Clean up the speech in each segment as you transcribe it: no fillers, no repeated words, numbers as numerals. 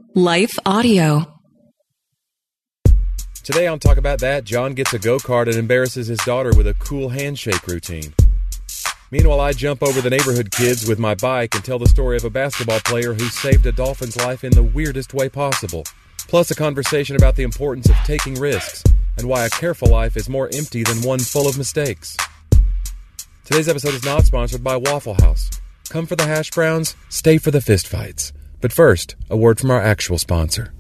Life Audio. Today on Talk About That, John gets a go-kart and embarrasses his daughter with a cool handshake routine. Meanwhile, I jump over the neighborhood kids with my bike and tell the story of a basketball player who saved a Dolphin's life in the weirdest way possible. Plus a conversation about the importance of taking risks and why a careful life is more empty than one full of mistakes. Today's episode is not sponsored by Waffle House. Come for the hash browns, stay for the fistfights. But first, a word from our actual sponsor.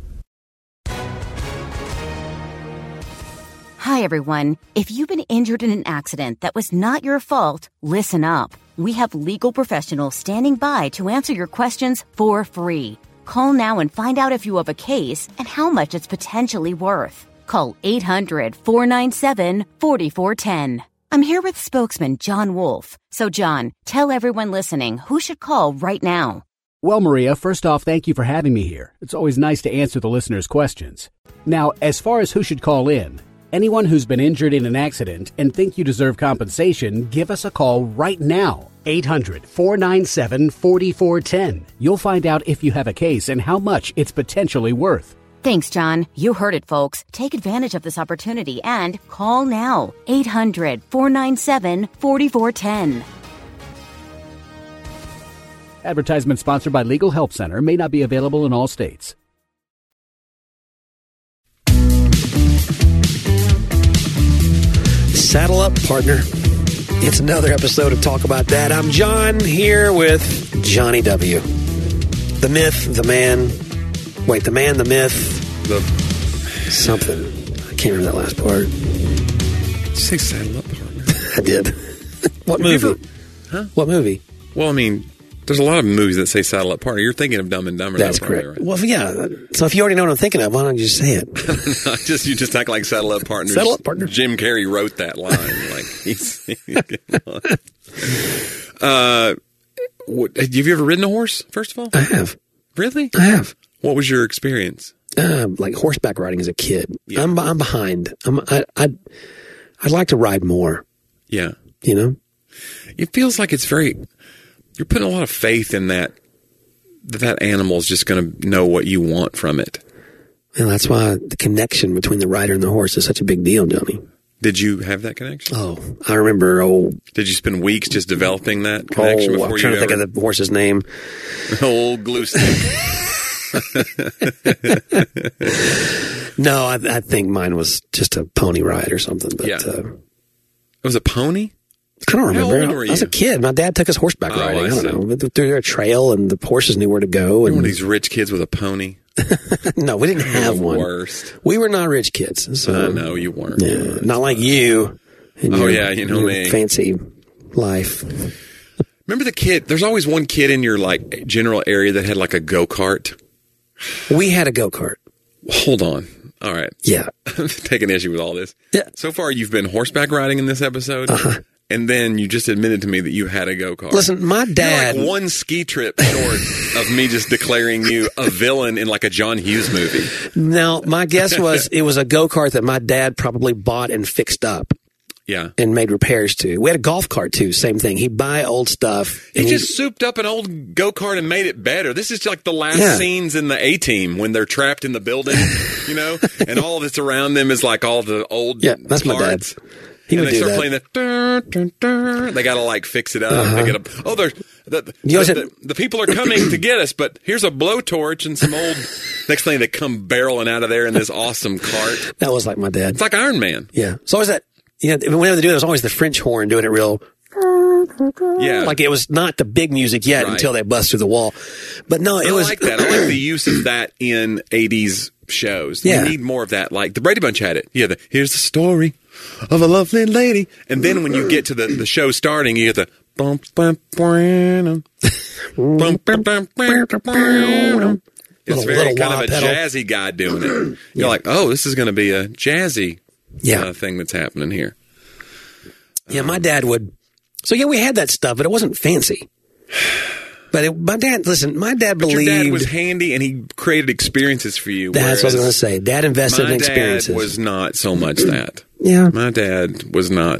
Hi, everyone. If you've been injured in an accident that was not your fault, listen up. We have legal professionals standing by to answer your questions for free. Call now and find out if you have a case and how much it's potentially worth. Call 800-497-4410. I'm here with spokesman John Wolf. So, John, tell everyone listening who should call right now. Well, Maria, first off, thank you for having me here. It's always nice to answer the listeners' questions. Now, as far as who should call in, anyone who's been injured in an accident and think you deserve compensation, give us a call right now. 800-497-4410. You'll find out if you have a case and how much it's potentially worth. Thanks, John. You heard it, folks. Take advantage of this opportunity and call now. 800-497-4410. Advertisement sponsored by Legal Help Center. May not be available in all states. Saddle up, partner. It's another episode of Talk About That. I'm John here with Johnny W. The myth, the man. Wait, the man, the myth, the something. I can't remember that last part. Did you say saddle up, partner? I did. What movie? Huh? What movie? Well, I mean, there's a lot of movies that say saddle up, partner. You're thinking of Dumb and Dumber. That's correct. Right? Well, yeah. So if you already know what I'm thinking of, why don't you just say it? You just act like saddle up, partner. Saddle up, partner. Jim Carrey wrote that line. Like have you ever ridden a horse? First of all, I have. Really? I have. What was your experience? Like horseback riding as a kid. Yeah. I'm behind. I'd like to ride more. Yeah. You know? It feels like it's you're putting a lot of faith in that animal's just going to know what you want from it. And that's why the connection between the rider and the horse is such a big deal, Johnny. Did you have that connection? Oh, I remember. Did you spend weeks just developing that connection before you I'm trying to think of the horse's name. Old glue stick. No, I think mine was just a pony ride or something. But, yeah. It was a pony? I don't remember. How old were you? I was a kid. My dad took us horseback riding. I don't know. We through a trail, and the horses knew where to go. You're one of these rich kids with a pony. No, we didn't have one. Worst. We were not rich kids. So, no, you weren't. Yeah, not like you. You know me. Fancy life. Remember the kid? There's always one kid in your like general area that had like a go-kart. We had a go-kart. Hold on. All right. Yeah. I'm taking issue with all this. Yeah. So far, you've been horseback riding in this episode. Uh-huh. And then you just admitted to me that you had a go-kart. Listen, my dad... You're like one ski trip short of me just declaring you a villain in like a John Hughes movie. Now, my guess was it was a go-kart that my dad probably bought and fixed up. Yeah. And made repairs to. We had a golf cart, too. Same thing. He'd buy old stuff. He just souped up an old go-kart and made it better. This is like the last scenes in the A-Team when they're trapped in the building, you know? And all that's around them is like all the old that's parts. my dad. And they start playing that. They got to like fix it up. Pick it up. Oh, the people are coming to get us, but here's a blowtorch and some old. Next thing they come barreling out of there in this awesome cart. That was like my dad. It's like Iron Man. Yeah. So always that. You know, whenever they do it, was always the French horn doing it real. Yeah. Like it was not the big music yet until they bust through the wall. But no, it was. I like that. I like the use of that in 80s shows. Yeah. You need more of that. Like the Brady Bunch had it. Yeah. Here's the story of a lovely lady. And then when you get to the show starting, you get the bump, bump, bum, bump, bump, bump, bum. It's very kind of a jazzy guy doing it. You're like, oh, this is going to be a jazzy thing that's happening here. Yeah, my dad would. So yeah, we had that stuff, but it wasn't fancy. But my dad believed. Your dad was handy, and he created experiences for you. That's what I was going to say. Dad invested in experiences. My dad was not so much that. Yeah. My dad was not.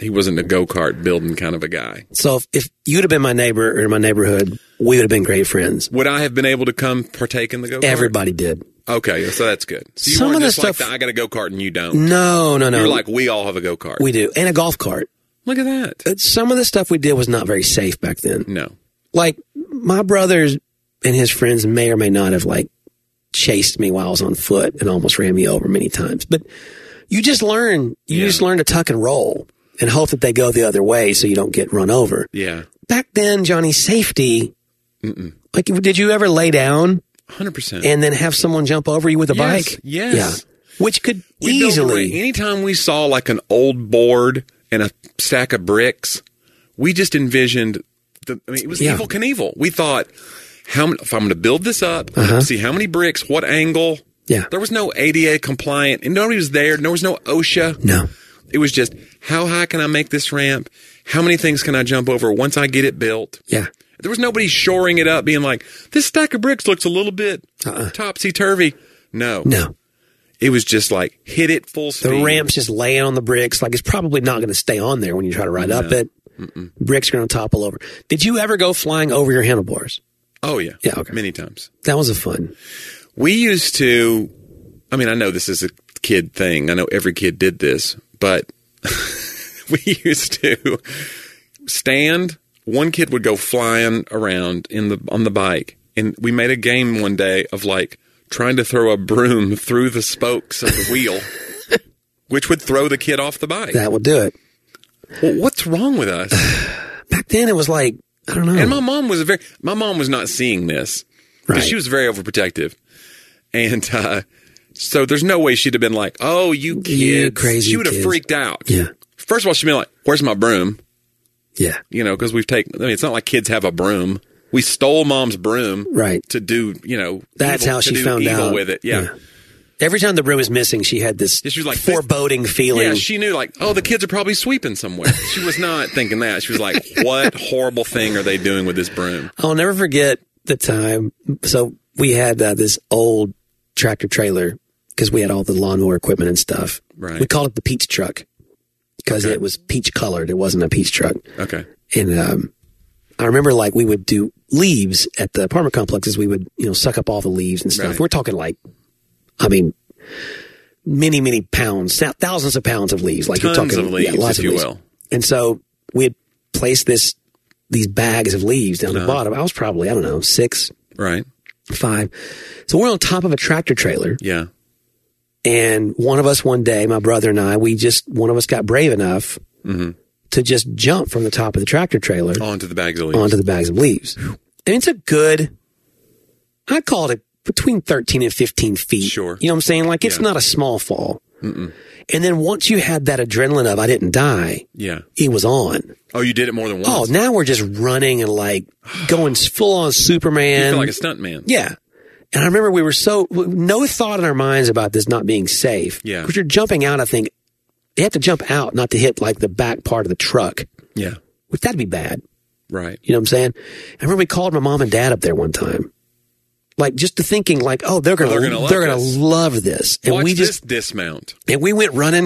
a go-kart building kind of a guy. So if you'd have been my neighbor or in my neighborhood, we would have been great friends. Would I have been able to come partake in the go-kart? Everybody did. Okay, so that's good. So you Some weren't of the just like, stuff- I got a go-kart and you don't. No. You're like, we all have a go-kart. We do. And a golf cart. Look at that. Some of the stuff we did was not very safe back then. No. Like, my brothers and his friends may or may not have, like, chased me while I was on foot and almost ran me over many times. But you just learn. You just learn to tuck and roll and hope that they go the other way so you don't get run over. Yeah. Back then, Johnny, safety. Like, did you ever lay down 100%. and then have someone jump over you with a bike? Yes. Yeah. Which could We built easily. anytime we saw like an old board and a stack of bricks, we just envisioned it was Evel Knievel. We thought, if I'm going to build this up, see how many bricks, what angle. Yeah. There was no ADA compliant, and nobody was there. There was no OSHA. No. It was just, how high can I make this ramp? How many things can I jump over once I get it built? Yeah. There was nobody shoring it up, being like, this stack of bricks looks a little bit topsy-turvy. No. It was just like, hit it full speed. The ramp's just laying on the bricks. Like, it's probably not going to stay on there when you try to ride up it. Bricks are going to topple over. Did you ever go flying over your handlebars? Oh, yeah. Yeah, okay. Many times. That was a fun. We used to, I mean, I know this is a kid thing. I know every kid did this, but we used to stand. One kid would go flying around on the bike, and we made a game one day of like trying to throw a broom through the spokes of the wheel, which would throw the kid off the bike. That would do it. Well, what's wrong with us? Back then, it was like, I don't know. And my mom was not seeing this because she was very overprotective, and so there's no way she'd have been like, "Oh, you kids!" You crazy She would have kids. freaked out. Yeah. First of all, she'd be like, "Where's my broom?" Yeah. You know, because it's not like kids have a broom. We stole mom's broom, Right. to do, That's how she found evil out. with it. Yeah. Every time the broom was missing, she had this She was like, foreboding feeling. Yeah, she knew like, oh, the kids are probably sweeping somewhere. She was not thinking that. She was like, what horrible thing are they doing with this broom? I'll never forget the time. So we had this old tractor trailer because we had all the lawnmower equipment and stuff. Right. We called it the peach truck because it was peach colored. It wasn't a peach truck. Okay. And I remember like we would do leaves at the apartment complexes. We would, suck up all the leaves and stuff. Right. We're talking like, I mean, many, many pounds, thousands of pounds of leaves. Like Tons you're talking, of leaves, lots if of you leaves. will. And so we had placed these bags of leaves down the bottom. I was probably, 6, Right. 5. So we're on top of a tractor trailer. Yeah. And one of us one day, my brother and I, one of us got brave enough to just jump from the top of the tractor trailer Onto the bags of leaves. onto the bags of leaves. And it's a good, I'd call it between 13 and 15 feet. Sure. You know what I'm saying? Like, it's not a small fall. And then once you had that adrenaline of I didn't die, Yeah. it was on. Oh, you did it more than once? Oh, now we're just running and like going full on Superman. You feel like a stuntman. Yeah. And I remember we were no thought in our minds about this not being safe. Yeah. Because you're jumping out, I think, you have to jump out not to hit like the back part of the truck. Yeah. Which that'd be bad. Right. You know what I'm saying? I remember we called my mom and dad up there one time. Like just to thinking like, oh, they're gonna love this. And Watch we this just dismount. and we went running.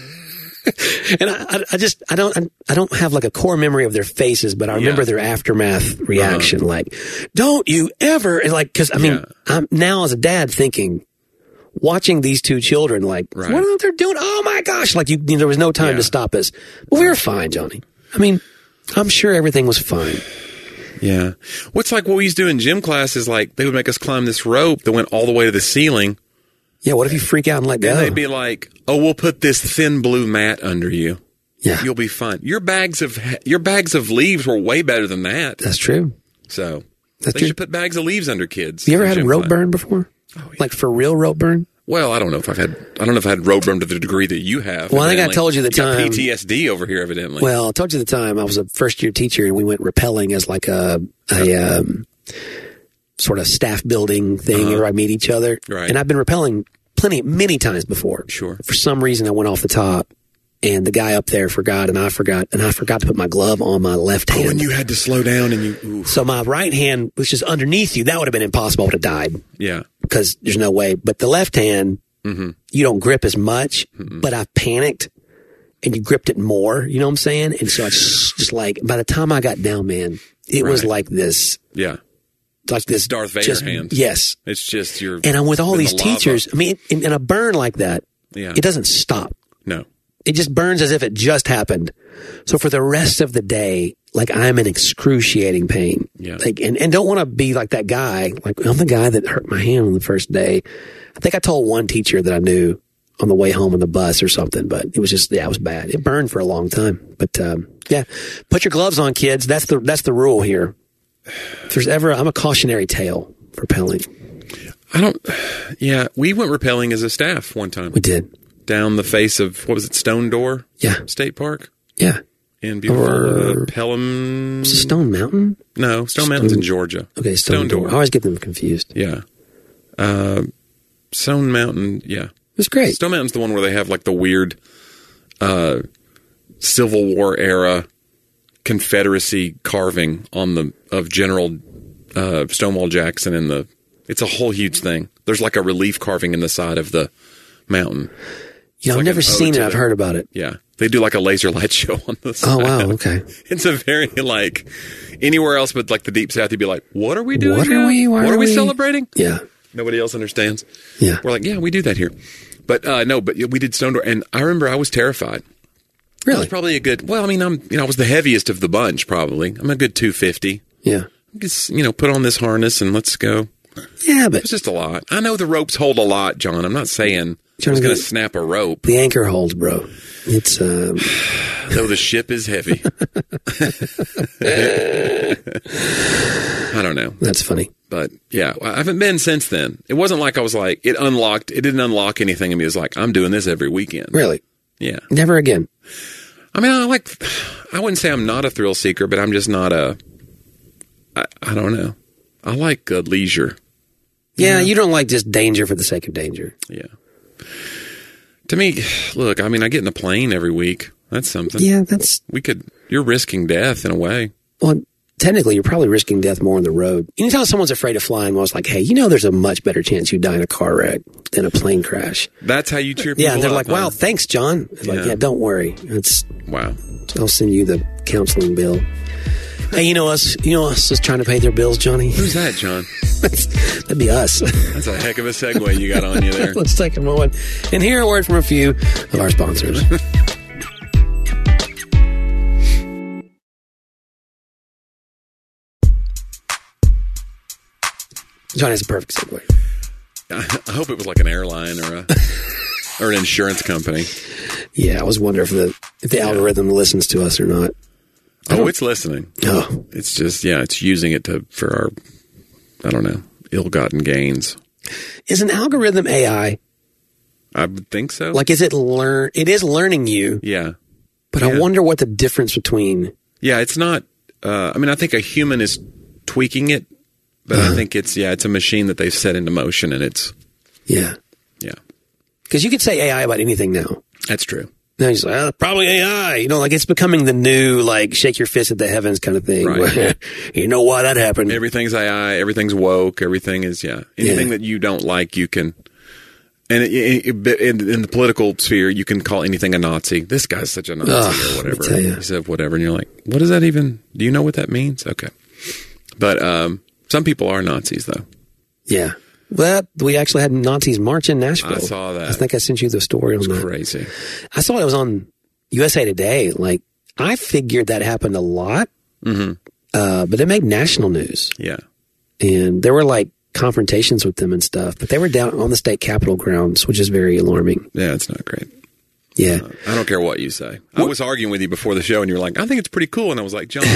And I don't have like a core memory of their faces, but I remember their aftermath reaction. Like, don't you ever, and like, cause I mean, I'm now as a dad thinking, watching these two children, like, what are they doing? Oh my gosh. Like there was no time to stop us, but we were fine, Johnny. I mean, I'm sure everything was fine. Yeah. What's like what we used to do in gym class is like they would make us climb this rope that went all the way to the ceiling. Yeah. What if you freak out and let go? And they'd be like, oh, we'll put this thin blue mat under you. Yeah. You'll be fine. Your bags of leaves were way better than that. That's true. So That's they true. should put bags of leaves under kids. You ever in had gym rope class. burn before? Oh, yeah. Like for real rope burn? Well, I don't know if I've had rope burn to the degree that you have. Well, I think I evidently. told you the got time. PTSD over here, evidently. Well, I told you the time I was a first year teacher and we went rappelling as like a sort of staff building thing where I meet each other. Right. And I've been rappelling many times before. Sure. For some reason I went off the top and the guy up there forgot and I forgot to put my glove on my left hand. Oh, and you had to slow down and you. Oof. So my right hand was just underneath you. That would have been impossible. I would have died Yeah. because there's no way. But the left hand, you don't grip as much, but I panicked and you gripped it more. You know what I'm saying? And so it's just like, by the time I got down, man, it was like this. Yeah. Like this. Darth Vader hand. Yes. It's just your. And I'm with all these teachers. I mean, in a burn like that, it doesn't stop. No. It just burns as if it just happened. So for the rest of the day, like I'm in excruciating pain. Yeah. Like, and don't want to be like that guy. Like I'm the guy that hurt my hand on the first day. I think I told one teacher that I knew on the way home on the bus or something, but it was just, it was bad. It burned for a long time. But, put your gloves on, kids. That's the rule here. If there's ever, I'm a cautionary tale for rappelling. We went rappelling as a staff one time. We did. Down the face of, what was it, Stone Door? Yeah. State Park? Yeah. In beautiful Pelham. Is it Stone Mountain? No, Stone Mountain's in Georgia. Okay, Stone Door. I always get them confused. Yeah. Stone Mountain, yeah. It was great. Stone Mountain's the one where they have like the weird Civil War era Confederacy carving of General Stonewall Jackson it's a whole huge thing. There's like a relief carving in the side of the mountain. Yeah, I've never seen it. I've heard about it. Yeah. They do like a laser light show on the side. Oh, wow. Okay. It's a very like anywhere else but like the Deep South, you'd be like, what are we doing? What are we celebrating? Yeah. Nobody else understands. Yeah. We're like, yeah, we do that here. But we did Stone Door. And I remember I was terrified. Really? I was probably I was the heaviest of the bunch probably. I'm a good 250. Yeah. Just, put on this harness and let's go. Yeah, but it's just a lot. I know the ropes hold a lot, John. I'm not saying I was going to snap a rope. The anchor holds, bro. It's though the ship is heavy. I don't know. That's funny. But yeah, I haven't been since then. It wasn't like I was like it didn't unlock anything in me. It was like I'm doing this every weekend. Really? Yeah. Never again. I mean, I wouldn't say I'm not a thrill seeker, but I'm just not I don't know. I like leisure. Yeah, you don't like just danger for the sake of danger. Yeah. To me, look, I mean, I get in a plane every week. That's something. Yeah, you're risking death in a way. Well, technically, you're probably risking death more on the road. Anytime someone's afraid of flying, well, it's like, hey, there's a much better chance you die in a car wreck than a plane crash. That's how you cheer people up. Yeah, they're up, like, wow, thanks, John. It's like, yeah, don't worry. Wow. I'll send you the counseling bill. Hey, you know us just trying to pay their bills, Johnny? Who's that, John? That'd be us. That's a heck of a segue you got on you there. Let's take a moment and hear a word from a few of our sponsors. Johnny has a perfect segue. I hope it was like an airline or an insurance company. Yeah, I was wondering if the algorithm listens to us or not. Oh, it's listening. Oh. It's just, it's using it for our, I don't know, ill-gotten gains. Is an algorithm AI? I would think so. Like, it is learning you. Yeah. But I wonder what the difference between. Yeah, it's not, I think a human is tweaking it, but I think it's a machine that they've set into motion and it's. Yeah. Yeah. Because you could say AI about anything now. That's true. Now he's like, probably AI. Like it's becoming the new, like, shake your fist at the heavens kind of thing. Right. You know why that happened. Everything's AI. Everything's woke. Everything is, anything that you don't like, you can. And in the political sphere, you can call anything a Nazi. This guy's such a Nazi or whatever. He said whatever. And you're like, what does that even, do you know what that means? Okay. But some people are Nazis, though. Yeah. Well, we actually had Nazis march in Nashville. I saw that. I think I sent you the story on that. It's crazy. I saw it was on USA Today. Like, I figured that happened a lot, but it made national news. Yeah. And there were, like, confrontations with them and stuff, but they were down on the state capitol grounds, which is very alarming. Yeah, it's not great. Yeah. I don't care what you say. I was arguing with you before the show, and you were like, I think it's pretty cool. And I was like, John,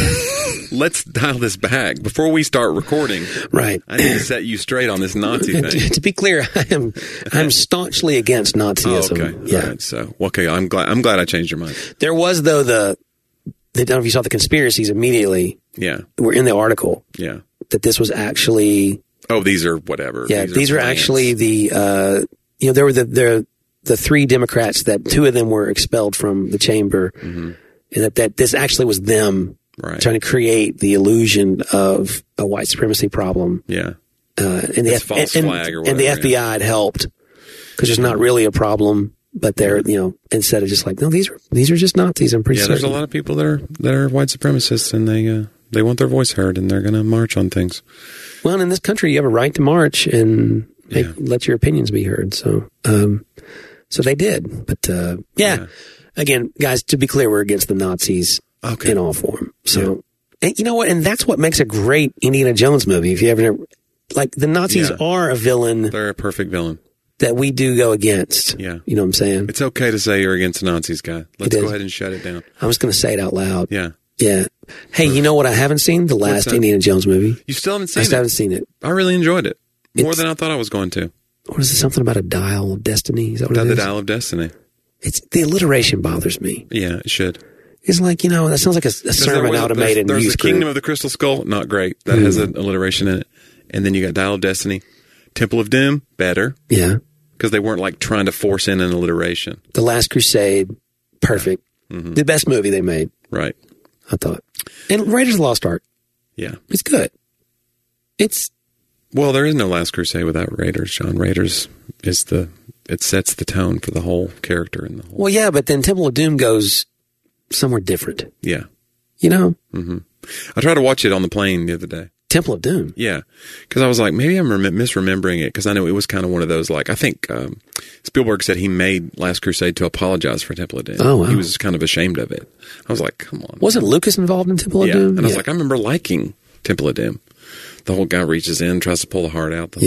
let's dial this back. Before we start recording, right? I need to set you straight on this Nazi thing. To be clear, I'm staunchly against Nazism. Oh, okay. Yeah. All right. So, okay, I'm glad I changed your mind. There was, though, I don't know if you saw the conspiracies immediately. Yeah. Were in the article. Yeah. That this was actually. Oh, these are whatever. Yeah, these are actually there were the three Democrats that two of them were expelled from the chamber, and that this actually was them trying to create the illusion of a white supremacy problem. Yeah. And the false flag or whatever, and the FBI had helped because there's not really a problem. but they're, instead of just like, no, these are just Nazis. I'm pretty certain. There's a lot of people that are white supremacists, and they want their voice heard, and they're going to march on things. Well, in this country, you have a right to march and let your opinions be heard. So, so they did. But again, guys, to be clear, we're against the Nazis in all form. So, and you know what? And that's what makes a great Indiana Jones movie. If you ever like, the Nazis are a villain. They're a perfect villain that we do go against. Yeah, you know what I'm saying? It's okay to say you're against the Nazis, guy. Let's go ahead and shut it down. I was going to say it out loud. Yeah. Yeah. Hey, you know what I haven't seen? The last Indiana Jones movie. You still haven't seen it? I still haven't seen it. I really enjoyed it. More than I thought I was going to. What is it? Something about a dial of destiny? Is that what it is? The dial of destiny. It's the alliteration bothers me. Yeah, it should. It's like, that sounds like a sermon automated There's news the Kingdom of the Crystal Skull. Not great. That has an alliteration in it. And then you got Dial of Destiny. Temple of Doom. Better. Yeah. Because they weren't like trying to force in an alliteration. The Last Crusade. Perfect. Mm-hmm. The best movie they made. Right. I thought. And Raiders of the Lost Ark. Yeah. It's good. Well, there is no Last Crusade without Raiders, John. Raiders it sets the tone for the whole character in the whole. Well, yeah, but then Temple of Doom goes somewhere different. Yeah. Mm-hmm. I tried to watch it on the plane the other day. Temple of Doom. Yeah. Because I was like, maybe I'm misremembering it, because I know it was kind of one of those, like, I think Spielberg said he made Last Crusade to apologize for Temple of Doom. Oh, wow. He was kind of ashamed of it. I was like, come on. Wasn't Lucas involved in Temple of Doom? And I was like, I remember liking Temple of Doom. The whole guy reaches in, tries to pull the heart out.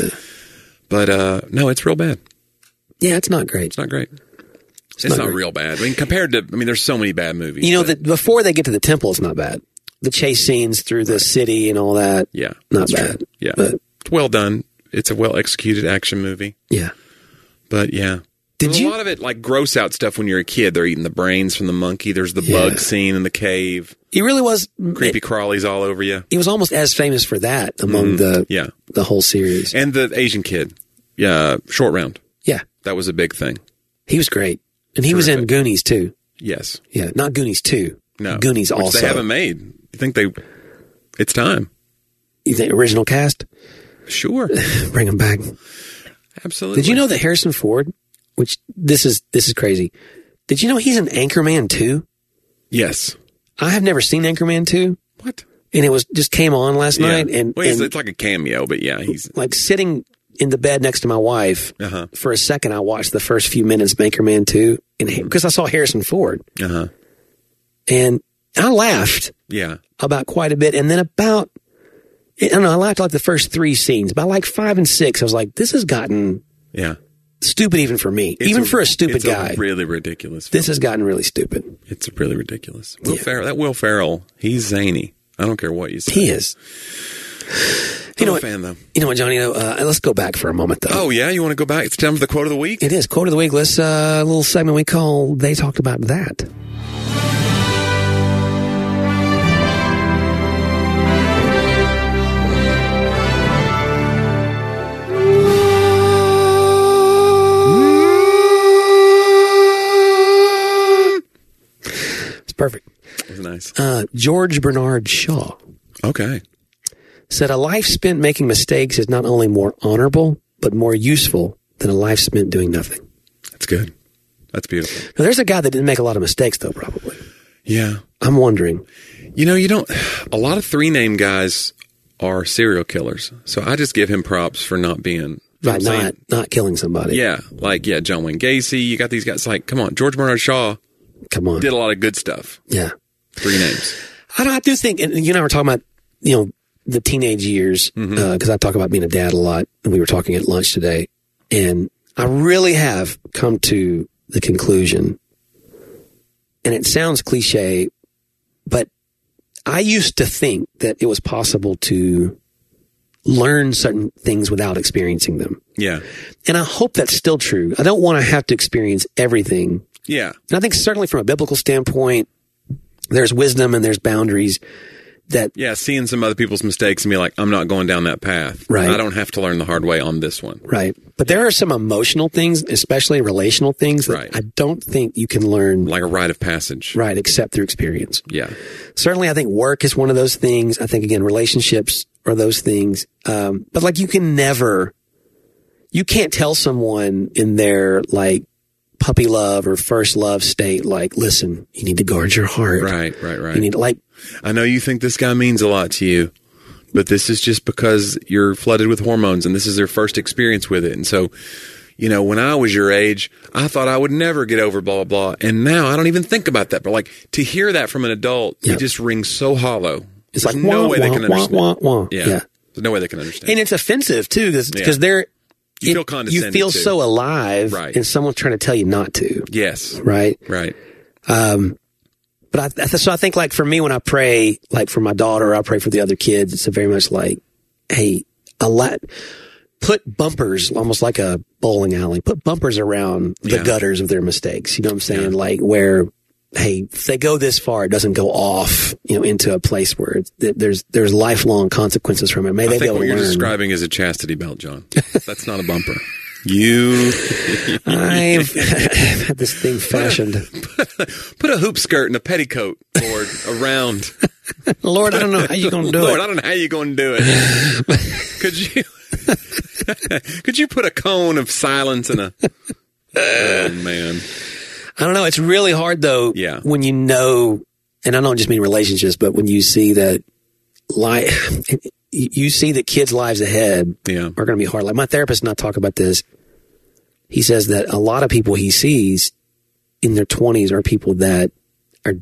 But, no, it's real bad. Yeah, it's not great. It's not great. It's not real bad. I mean, there's so many bad movies. Before they get to the temple, it's not bad. The chase scenes through the city and all that. Yeah. Not bad. True. Yeah. But, it's well done. It's a well executed action movie. Yeah. But yeah. There's a lot of it like gross out stuff when you're a kid. They're eating the brains from the monkey. There's the bug scene in the cave. He really was. Creepy crawlies all over you. He was almost as famous for that among the whole series. And the Asian kid. Yeah. Short Round. Yeah. That was a big thing. He was great. And he was in Goonies too. Yes. Yeah. Not Goonies 2. No. Goonies Which also. They haven't made. You think it's time. You think original cast? Sure. Bring him back. Absolutely. Did you know that Harrison Ford, which this is crazy. Did you know he's in Anchorman 2? Yes. I have never seen Anchorman 2. What? And it just came on last night. And it's like a cameo, but yeah, he's like sitting in the bed next to my wife. For a second, I watched the first few minutes of Anchorman 2 because I saw Harrison Ford. And I laughed. Yeah. About quite a bit. And then I laughed like the first 3 scenes. By like 5 and 6, I was like, this has gotten stupid even for me. For a stupid guy. It's really ridiculous. This has gotten really stupid. It's really ridiculous. Will Ferrell, he's zany. I don't care what you say. He is. I'm a fan, though. You know what, Johnny? Let's go back for a moment, though. Oh, yeah? You want to go back? It's time for the quote of the week? It is. Quote of the week. Let's a little segment we call They Talked About That. Perfect. That was nice. George Bernard Shaw. Okay. Said a life spent making mistakes is not only more honorable, but more useful than a life spent doing nothing. That's good. That's beautiful. Now, there's a guy that didn't make a lot of mistakes, though, probably. Yeah. I'm wondering. A lot of 3-name guys are serial killers. So I just give him props for not being... Right, not killing somebody. Yeah. John Wayne Gacy. You got these guys like, come on, George Bernard Shaw. Come on. Did a lot of good stuff. Yeah. 3 names. I do think, and you and I were talking about, the teenage years, because I talk about being a dad a lot, and we were talking at lunch today, and I really have come to the conclusion, and it sounds cliche, but I used to think that it was possible to learn certain things without experiencing them. Yeah. And I hope that's still true. I don't want to have to experience everything. Yeah. And I think certainly from a biblical standpoint, there's wisdom and there's boundaries that... Yeah, seeing some other people's mistakes and be like, I'm not going down that path. Right. I don't have to learn the hard way on this one. Right. But there are some emotional things, especially relational things, that I don't think you can learn... Like a rite of passage. Right, except through experience. Yeah. Certainly, I think work is one of those things. I think, again, relationships are those things. But you can't tell someone in their, puppy love or first love state, like, listen, you need to guard your heart. Right. You need to, like, I know you think this guy means a lot to you, but this is just because you're flooded with hormones and this is their first experience with it. And so, when I was your age, I thought I would never get over blah, blah, blah. And now I don't even think about that. But like to hear that from an adult, it just rings so hollow. It's There's like, no way they can understand. Yeah. There's no way they can understand. And it's offensive too, because you feel condescended. You feel too. so alive, right. And someone's trying to tell you not to. Yes. Right. But I think like for me, when I pray, like for my daughter, I pray for the other kids. It's very much like, hey, put bumpers, almost like a bowling alley, put bumpers around the gutters of their mistakes. You know what I'm saying? Yeah. Like where, hey, if they go this far, it doesn't go off, into a place where there's lifelong consequences from it. May they be able to learn. I think what you're describing is a chastity belt, John. That's not a bumper. I've had this thing fashioned. Put a hoop skirt and a petticoat, Lord, around. Lord, I don't know how you're going to do it. Lord, I don't know how you're going to do it. Could you put a cone of silence in a... Oh, man. I don't know. It's really hard, though, when you know, and I don't just mean relationships, but when you see that you see that kids' lives ahead are going to be hard. Like my therapist and I talk about this. He says that a lot of people he sees in their 20s are people that are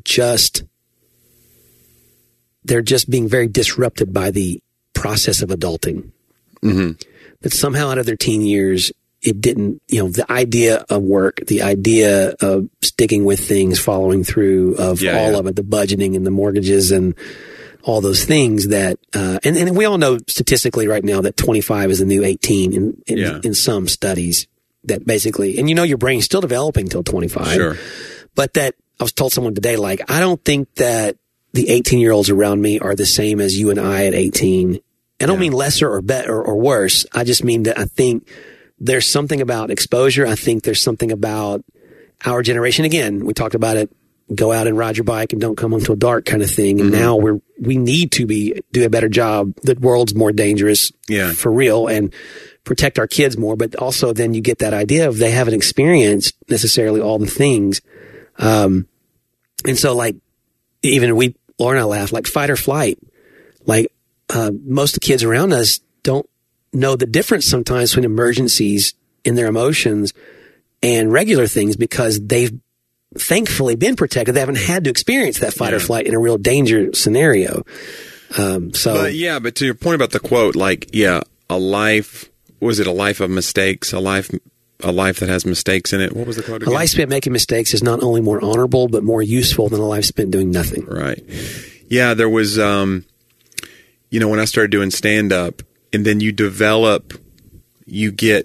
they're just being very disrupted by the process of adulting. Mm-hmm. That somehow out of their teen years, it didn't, the idea of work, the idea of sticking with things, following through of all of it, the budgeting and the mortgages and all those things that, and we all know statistically right now that 25 is the new 18 in some studies that basically, and your brain's still developing till 25. Sure. But that I was told someone today, like, I don't think that the 18-year-olds around me are the same as you and I at 18. I don't mean lesser or better or worse. I just mean that I think there's something about exposure. I think there's something about our generation. Again, we talked about it. Go out and ride your bike and don't come home till dark kind of thing. And now we need to do a better job. The world's more dangerous for real and protect our kids more. But also then you get that idea of they haven't experienced necessarily all the things. And so like even Laura and I laugh, like fight or flight. Like most of the kids around us don't know the difference sometimes between emergencies in their emotions and regular things because they've thankfully been protected. They haven't had to experience that fight or flight in a real danger scenario. But to your point about the quote, like, a life, was it a life of mistakes? A life that has mistakes in it. What was the quote again? A life spent making mistakes is not only more honorable, but more useful than a life spent doing nothing. Right. Yeah. There was, when I started doing stand up and then you get,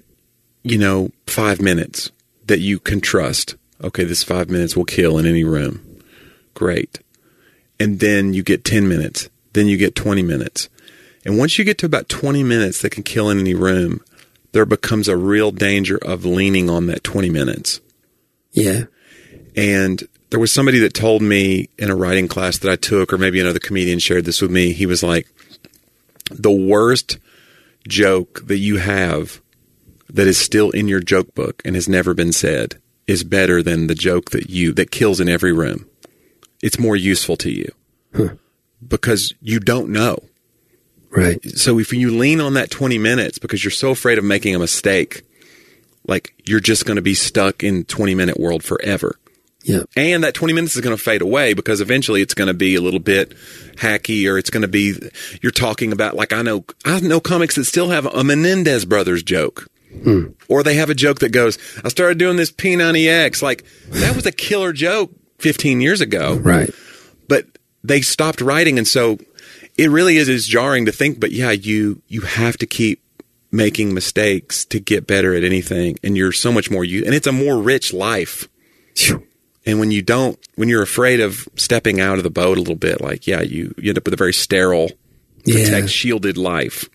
5 minutes that you can trust. Okay, this 5 minutes will kill in any room. Great. And then you get 10 minutes. Then you get 20 minutes. And once you get to about 20 minutes that can kill in any room, there becomes a real danger of leaning on that 20 minutes. Yeah. And there was somebody that told me in a writing class that I took, or maybe another comedian shared this with me. He was like, the worst joke that you have that is still in your joke book and has never been said is better than the joke that kills in every room. It's more useful to you because you don't know. Right. So if you lean on that 20 minutes because you're so afraid of making a mistake, like you're just going to be stuck in 20-minute world forever. Yeah. And that 20 minutes is going to fade away because eventually it's going to be a little bit hacky, or it's going to be, you're talking about, like I know comics that still have a Menendez brothers joke. Or they have a joke that goes, I started doing this P90X. Like, that was a killer joke 15 years ago. Right. But they stopped writing. And so it really is jarring to think, but you have to keep making mistakes to get better at anything. And you're so much more, and it's a more rich life. And when you're afraid of stepping out of the boat a little bit, like, you end up with a very sterile, shielded life.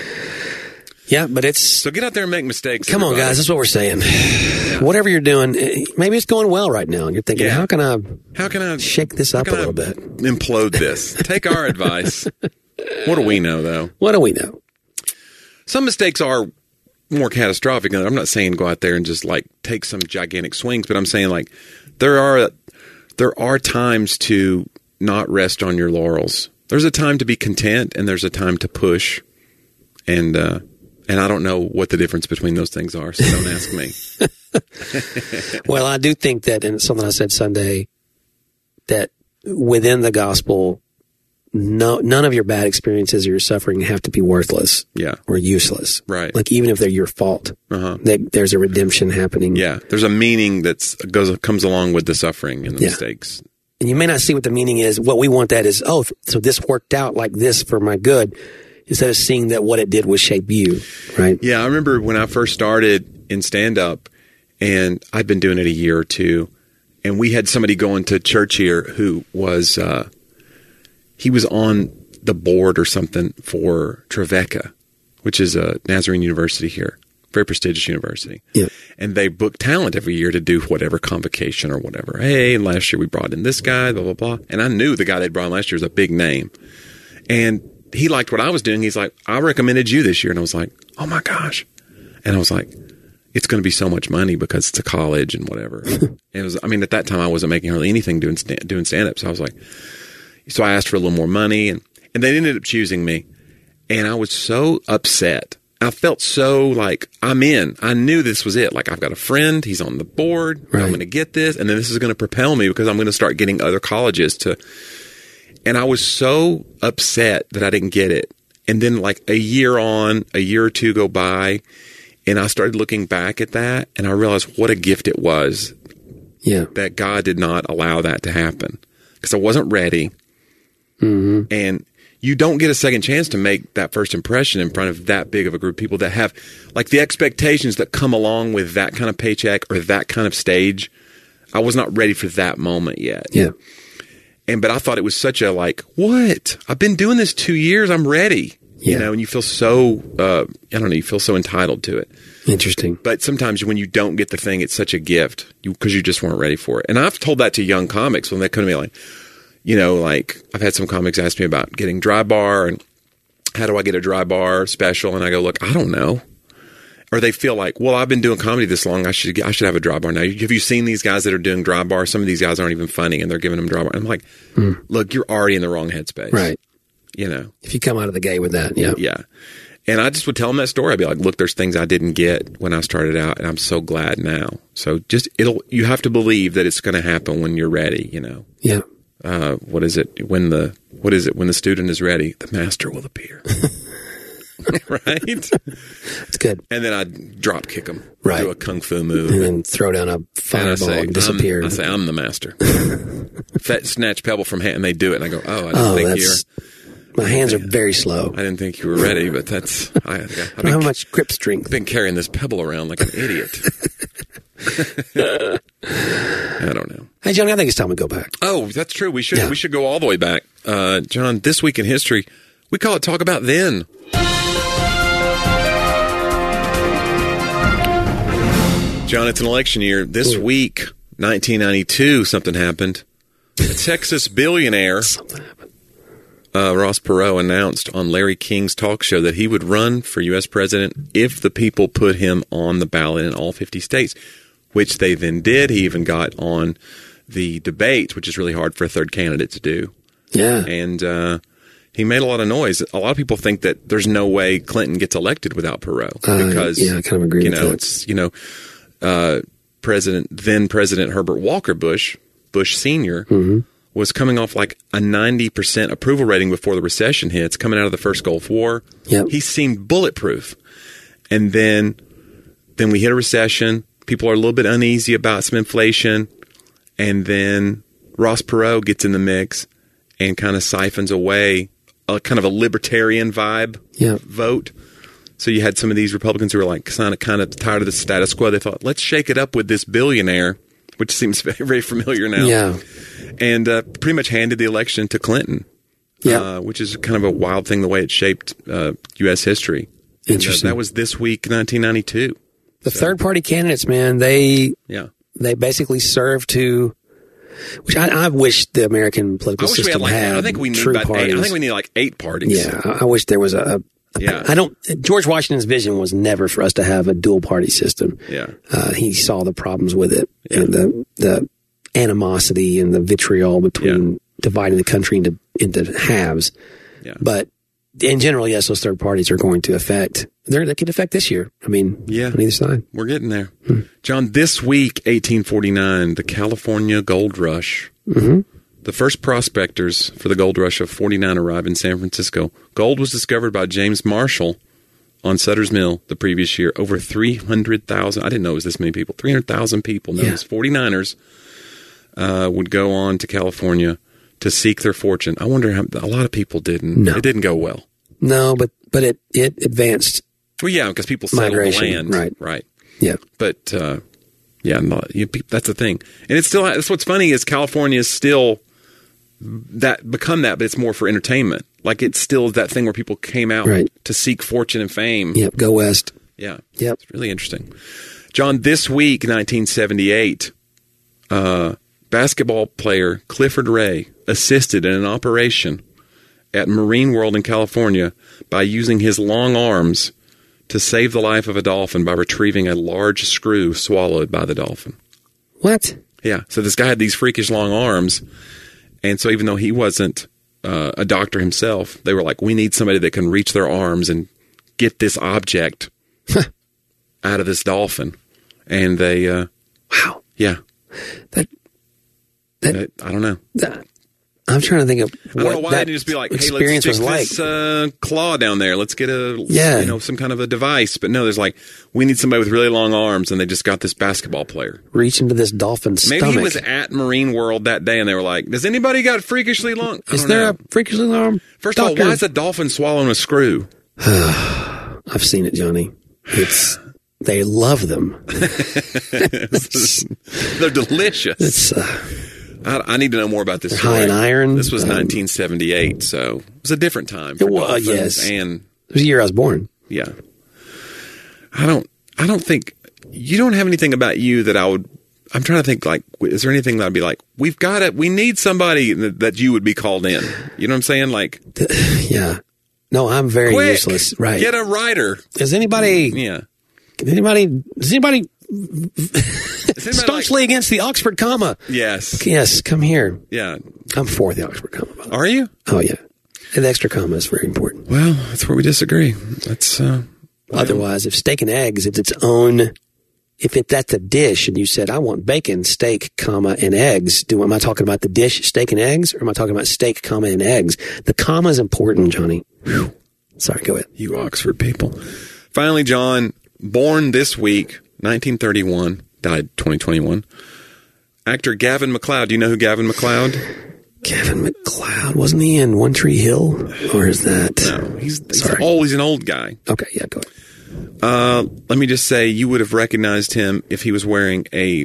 Yeah, but so get out there and make mistakes. Come on, guys. That's what we're saying. Yeah. Whatever you're doing, maybe it's going well right now. And you're thinking, how can I shake this up a little bit? Implode this. Take our advice. What do we know, though? What do we know? Some mistakes are more catastrophic. I'm not saying go out there and just like take some gigantic swings, but I'm saying like there are times to not rest on your laurels. There's a time to be content, and there's a time to push. And I don't know what the difference between those things are, so don't ask me. Well, I do think that, and it's something I said Sunday, that within the gospel, none of your bad experiences or your suffering have to be worthless or useless. Right. Like, even if they're your fault, there's a redemption happening. Yeah. There's a meaning that comes along with the suffering and the mistakes. And you may not see what the meaning is. What we want that is, oh, so this worked out like this for my good, instead of seeing that what it did was shape you, right? Yeah. I remember when I first started in stand-up, and I'd been doing it a year or two, and we had somebody going to church here who was he was on the board or something for Trevecca, which is a Nazarene university here, very prestigious university. Yeah. And they book talent every year to do whatever convocation or whatever. Hey, last year we brought in this guy, blah, blah, blah. And I knew the guy they brought in last year was a big name. And he liked what I was doing. He's like, I recommended you this year. And I was like, oh my gosh. And I was like, it's going to be so much money because it's a college and whatever. And it was, I mean, at that time I wasn't making hardly anything doing stand-up. So I was like, so I asked for a little more money, and they ended up choosing me. And I was so upset. I felt so like, I'm in. I knew this was it. Like, I've got a friend. He's on the board. Right. I'm going to get this. And then this is going to propel me because I'm going to start getting other colleges to. And I was so upset that I didn't get it. And then like a year or two go by, and I started looking back at that, and I realized what a gift it was. Yeah. That God did not allow that to happen because I wasn't ready. Mm-hmm. And you don't get a second chance to make that first impression in front of that big of a group of people that have like the expectations that come along with that kind of paycheck or that kind of stage. I was not ready for that moment yet. Yeah. But I thought it was such a like, what? I've been doing this 2 years. I'm ready. Yeah. You know, and you feel so, you feel so entitled to it. Interesting. But sometimes when you don't get the thing, it's such a gift because you just weren't ready for it. And I've told that to young comics when they come to me like, you know, like I've had some comics ask me about getting dry bar and how do I get a dry bar special? And I go, look, I don't know. Or they feel like, well, I've been doing comedy this long. I should have a dry bar now. Have you seen these guys that are doing dry bar? Some of these guys aren't even funny and they're giving them dry bar. I'm like, look, you're already in the wrong headspace. Right. You know, if you come out of the gate with that. Yeah. Yeah. And I just would tell them that story. I'd be like, look, there's things I didn't get when I started out and I'm so glad now. So you have to believe that it's going to happen when you're ready, you know? Yeah. What is it when the student is ready, the master will appear. Right? It's good. And then I'd drop kick them. Right. Do a kung fu move. And then throw down a fireball and disappear. I say, I'm the master. Snatch pebble from hand, and they do it. And I go, I didn't think you're... My hands are very slow. I didn't think you were ready, but that's... I don't have much grip strength. I've been carrying this pebble around like an idiot. I don't know. Hey, Johnny, I think it's time we go back. Oh, that's true. We should go all the way back. John, this week in history, we call it Talk About Then. John, it's an election year. This week, 1992, something happened. A Texas billionaire, Ross Perot, announced on Larry King's talk show that he would run for U.S. president if the people put him on the ballot in all 50 states, which they then did. He even got on the debates, which is really hard for a third candidate to do. Yeah. And he made a lot of noise. A lot of people think that there's no way Clinton gets elected without Perot because, I kind of agree with that. It's, then President Herbert Walker Bush Sr., was coming off like a 90% approval rating before the recession hits, coming out of the first Gulf War. Yep. He seemed bulletproof. And then we hit a recession. People are a little bit uneasy about some inflation. And then Ross Perot gets in the mix and kind of siphons away a kind of a libertarian vibe vote. So you had some of these Republicans who were like kind of tired of the status quo. They thought, let's shake it up with this billionaire, which seems very, very familiar now. Yeah. And pretty much handed the election to Clinton, which is kind of a wild thing, the way it shaped U.S. history. Interesting. That was this week, 1992. The third-party candidates, man, they basically serve to... Which I wish the American political system had. I think we need true about parties. 8. I think we need like 8 parties. Yeah, I wish there was a Yeah. I don't. George Washington's vision was never for us to have a dual party system. Yeah. He saw the problems with it and the animosity and the vitriol between dividing the country into halves. Yeah. But in general, yes, those third parties are going to affect. They could affect this year. I mean, on either side. We're getting there. John, this week, 1849, the California Gold Rush. Mm-hmm. The first prospectors for the gold rush of 49 arrived in San Francisco. Gold was discovered by James Marshall on Sutter's Mill the previous year. Over 300,000. I didn't know it was this many people. 300,000 people, known as 49ers, would go on to California to seek their fortune. I wonder how a lot of people didn't. No. It didn't go well. No, but it advanced. Well, yeah, because people settled migration, the land. Right. Yeah. But, that's the thing. And it's still, that's what's funny is California is still become that, but it's more for entertainment. Like it's still that thing where people came out to seek fortune and fame. Yep. Go west. Yeah. Yep. It's really interesting. John, this week, 1978, basketball player Clifford Ray assisted in an operation at Marine World in California by using his long arms to save the life of a dolphin by retrieving a large screw swallowed by the dolphin. What? Yeah. So this guy had these freakish long arms. And so even though he wasn't a doctor himself, they were like, we need somebody that can reach their arms and get this object out of this dolphin. And they, wow. Yeah. That I don't know. I'm trying to think of I don't know why they didn't just be like, hey, let's stick this claw down there. Let's get some kind of a device. But no, there's like, we need somebody with really long arms, and they just got this basketball player. Reach into this dolphin's stomach. Maybe he was at Marine World that day, and they were like, does anybody got freakishly long? Is there a freakishly long? First of all, why is a dolphin swallowing a screw? I've seen it, Johnny. They love them. They're delicious. It's I need to know more about this story. High in iron. This was 1978, so it was a different time. It was, yes. And it was the year I was born. Yeah. I don't think you don't have anything about you that I'm trying to think, like, is there anything that I'd be like, we need somebody that you would be called in. You know what I'm saying? Like, yeah. No, I'm very useless. Right. Get a writer. Is anybody staunchly against the Oxford comma? Yes. Yes, come here. Yeah. I'm for the Oxford comma. Are you? Oh, yeah. And the extra comma is very important. Well, that's where we disagree. That's otherwise, if steak and eggs, that's a dish, and you said, I want bacon, steak, comma, and eggs, am I talking about the dish, steak and eggs, or am I talking about steak, comma, and eggs? The comma is important, Johnny. Whew. Sorry, go ahead. You Oxford people. Finally, John, born this week, 1931, died 2021. Actor Gavin MacLeod. Do you know who Gavin MacLeod? Gavin MacLeod. Wasn't he in One Tree Hill? Or is that... No, he's always an old guy. Okay, yeah, go ahead. Let me just say, you would have recognized him if he was wearing a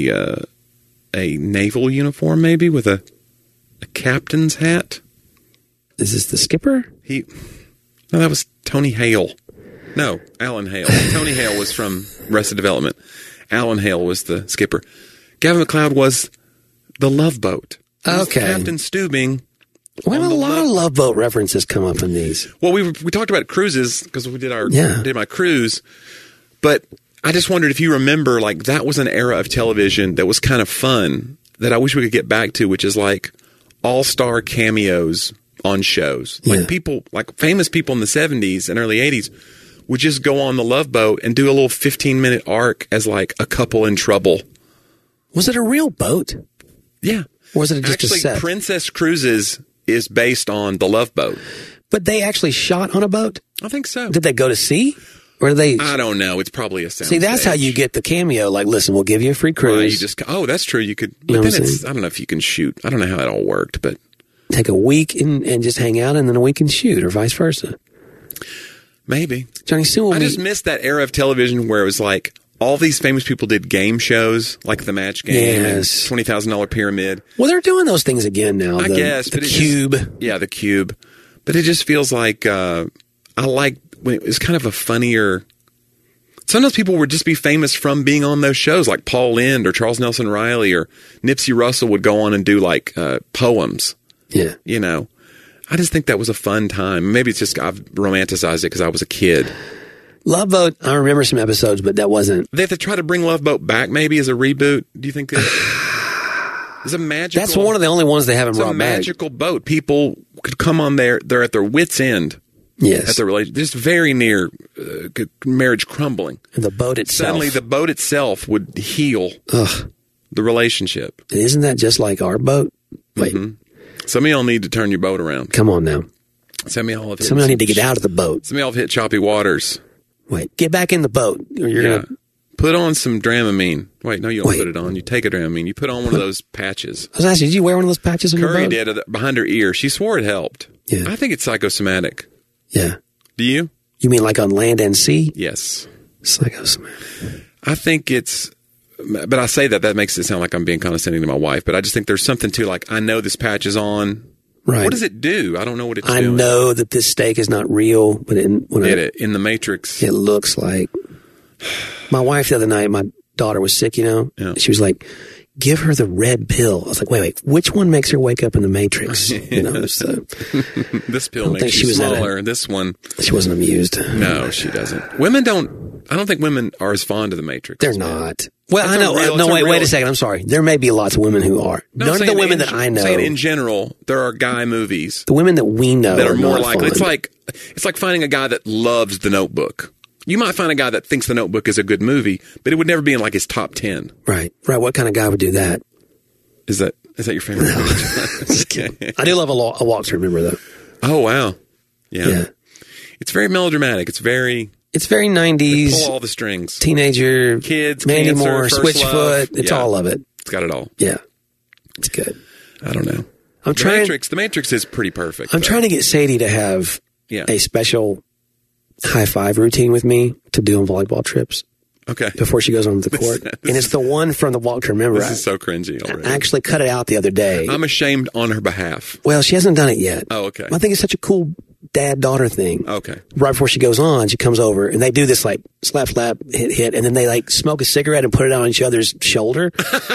naval uniform, maybe, with a captain's hat. Is this the skipper? No, that was Tony Hale. No, Alan Hale. Tony Hale was from Arrested Development. Alan Hale was the skipper. Gavin MacLeod was the Love Boat. Okay. Captain Stubing. Well, a lot of Love Boat references come up in these. Well, we talked about cruises because we did my cruise, but I just wondered if you remember, like, that was an era of television that was kind of fun that I wish we could get back to, which is like all-star cameos on shows. Like famous people in the 70s and early 80s would just go on the Love Boat and do a little 15-minute arc as like a couple in trouble. Was it a real boat? Yeah. Or was it just a set? Princess Cruises is based on the Love Boat. But they actually shot on a boat? I think so. Did they go to sea? Or did they? I don't know. It's probably a sound See, that's stage. how you get the cameo. Like, listen, we'll give you a free cruise. That's true. You could, but then I don't know if you can shoot. I don't know how that all worked, but. Take a week and just hang out and then a week and shoot, or vice versa. Maybe. Johnny, I just missed that era of television where it was like all these famous people did game shows, like The Match Game and $20,000 Pyramid. Well, they're doing those things again now. I guess. The Cube. The Cube. But it just feels like I like when it was kind of a funnier. Sometimes people would just be famous from being on those shows, like Paul Lynde or Charles Nelson Riley or Nipsey Russell would go on and do like poems. Yeah. You know. I just think that was a fun time. Maybe it's just I've romanticized it because I was a kid. Love Boat, I remember some episodes, but that wasn't. They have to try to bring Love Boat back maybe as a reboot. Do you think that is a magical? That's one of the only ones they haven't brought back. It's a magical boat. People could come on there. They're at their wit's end. Yes. At the relation, just very near marriage crumbling. And the boat itself. Suddenly the boat itself would heal the relationship. And isn't that just like our boat? Wait. Some of y'all need to turn your boat around. Come on now. Some of y'all need to get out of the boat. Some of y'all have hit choppy waters. Wait, get back in the boat. Or you're gonna put on some Dramamine. Wait, no, you don't put it on. You take a Dramamine. You put on one of those patches. I was asking, did you wear one of those patches on your boat? Curry did behind her ear. She swore it helped. Yeah. I think it's psychosomatic. Yeah. Do you? You mean like on land and sea? Yes. Psychosomatic. I think it's, but I say that makes it sound like I'm being condescending to my wife, but I just think there's something to like, I know this patch is on. Right. What does it do? I don't know what it's doing. I know that this steak is not real, but in the Matrix, it looks like. My wife the other night, my daughter was sick, Yeah. She was like, give her the red pill. I was like, wait, which one makes her wake up in the Matrix? So, this pill makes you smaller. This one. She wasn't amused. No, she doesn't. I don't think women are as fond of the Matrix. They're not. Well, I know. Wait a second. I'm sorry. There may be lots of women who are. None of the women that I know. In general, there are guy movies. The women that we know that are more likely. It's like finding a guy that loves The Notebook. You might find a guy that thinks The Notebook is a good movie, but it would never be in like his top 10. Right. What kind of guy would do that? Is that your favorite? No. Just kidding. I do love a Walk to Remember, though. Oh, wow. Yeah. It's very melodramatic. It's very 90s. Pull all the strings. Teenager. Kids. Mandy cancer, Moore. Switchfoot. It's all of it. It's got it all. Yeah. It's good. I don't know. The Matrix is pretty perfect. I'm trying to get Sadie to have a special high five routine with me to do on volleyball trips. Okay. Before she goes on the court. And it's the one from the Walk to Remember. This is so cringy already. I actually cut it out the other day. I'm ashamed on her behalf. Well, she hasn't done it yet. Oh, okay. I think it's such a cool dad-daughter thing. Okay. Right before she goes on, she comes over and they do this like slap, hit, and then they like smoke a cigarette and put it on each other's shoulder.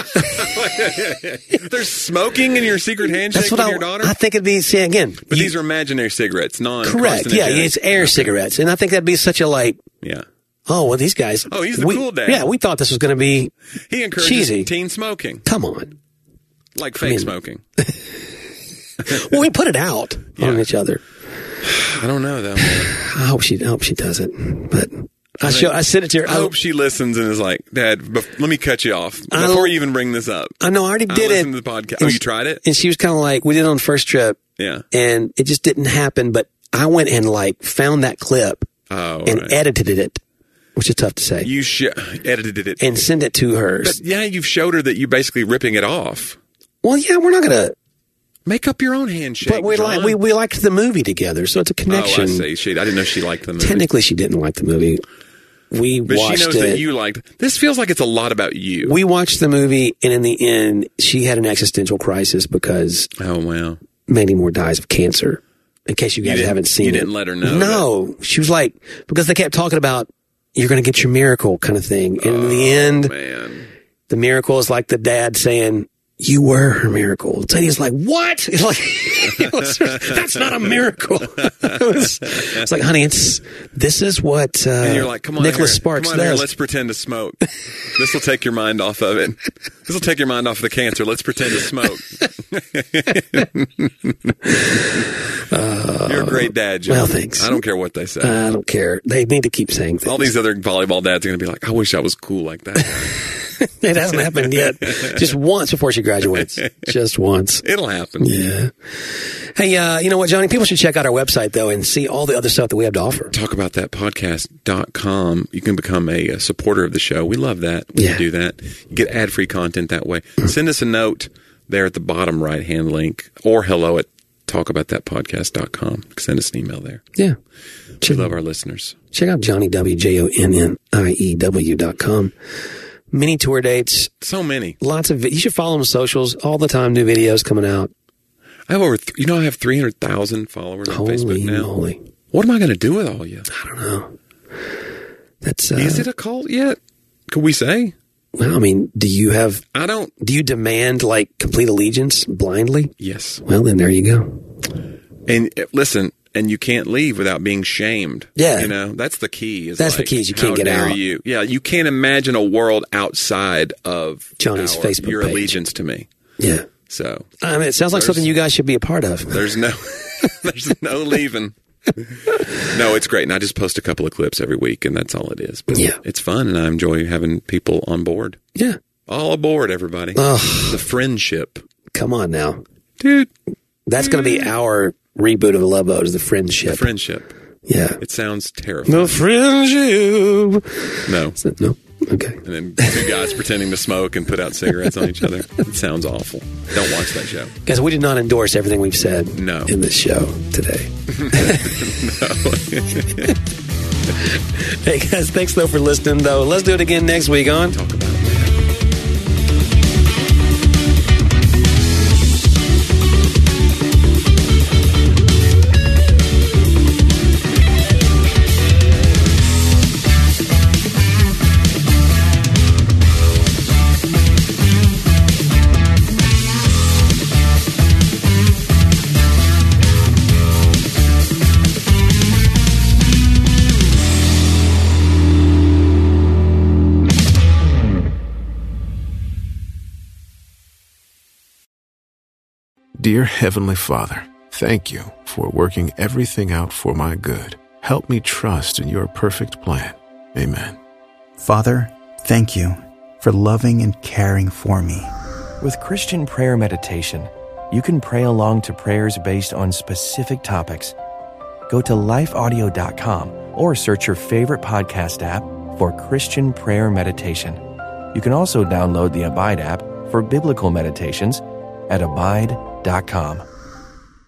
There's smoking in your secret handshake with your daughter? I think it'd be, again. But these are imaginary cigarettes, Correct. Yeah, it's air cigarettes. And I think that'd be such a like. Yeah. Oh, well, these guys. Oh, he's the cool dad. Yeah, we thought this was going to be He encourages cheesy. Teen smoking. Come on. Like fake smoking. Well, we put it out on each other. I don't know, though. I hope she does it. But I sent it to her. I hope she listens and is like, Dad, let me cut you off before you even bring this up. I know, I already did it. Listen to the podcast. Oh, you tried it? And she was kind of like, we did it on the first trip. Yeah. And it just didn't happen. But I went and like found that clip and edited it, which is tough to say. You edited it. And send it to her. But you've showed her that you're basically ripping it off. Well, yeah, we're not going to. Make up your own handshake. But we liked the movie together, so it's a connection. Oh, I see. I didn't know she liked the movie. Technically, she didn't like the movie. But watched she knows that you liked. This feels like it's a lot about you. We watched the movie, and in the end, she had an existential crisis because Mandy Moore dies of cancer. In case you guys haven't seen it. You didn't let her know. No. She was like, because they kept talking about, you're going to get your miracle kind of thing. And in the end, the miracle is like the dad saying, you were her miracle. Sadie's like, what? It's like, that's not a miracle. It's like, honey, this is what and you're like, come on, Nicholas Sparks come on does. Let's pretend to smoke. This will take your mind off of it. This will take your mind off of the cancer. Let's pretend to smoke. You're a great dad, John. Well, thanks. I don't care what they say. I don't care. They need to keep saying things. All these other volleyball dads are going to be like, I wish I was cool like that. It hasn't happened yet. Just once before she graduates. Just once. It'll happen. Yeah. Hey, you know what, Johnny? People should check out our website, though, and see all the other stuff that we have to offer. Talkaboutthatpodcast.com. You can become a supporter of the show. We love that when you do that. You get ad-free content that way. Send us a note there at the bottom right-hand link or hello@talkaboutthatpodcast.com. Send us an email there. Yeah. We love our listeners. Check out Johnny W, JONNIEW.com. Many tour dates. So many. Lots of. You should follow him on socials all the time. New videos coming out. I have I have 300,000 followers on Facebook now. Holy. What am I going to do with all you? I don't know. That's. Is it a cult yet? Could we say? Well, I mean, do you demand like complete allegiance blindly? Yes. Well, then there you go. And listen, and you can't leave without being shamed. Yeah. You know, that's the key. That's the key is you can't get out. You? Yeah, you can't imagine a world outside of Johnny's Facebook your page. allegiance to me. Yeah. So I mean, it sounds like something you guys should be a part of. There's no leaving. No, it's great. And I just post a couple of clips every week, and that's all it is. But yeah. It's fun, and I enjoy having people on board. Yeah. All aboard, everybody. The friendship. Come on now. Dude. That's going to be our reboot of the Love Boat, is the friendship. The friendship. Yeah. It sounds terrifying. The friendship. No. No? Okay. And then two guys pretending to smoke and put out cigarettes on each other. It sounds awful. Don't watch that show. Guys, we did not endorse everything we've said in this show today. Hey, guys, thanks, though, for listening, though. Let's do it again next week on Talk About It. Dear Heavenly Father, thank you for working everything out for my good. Help me trust in your perfect plan. Amen. Father, thank you for loving and caring for me. With Christian Prayer Meditation, you can pray along to prayers based on specific topics. Go to lifeaudio.com or search your favorite podcast app for Christian Prayer Meditation. You can also download the Abide app for biblical meditations at abide.com.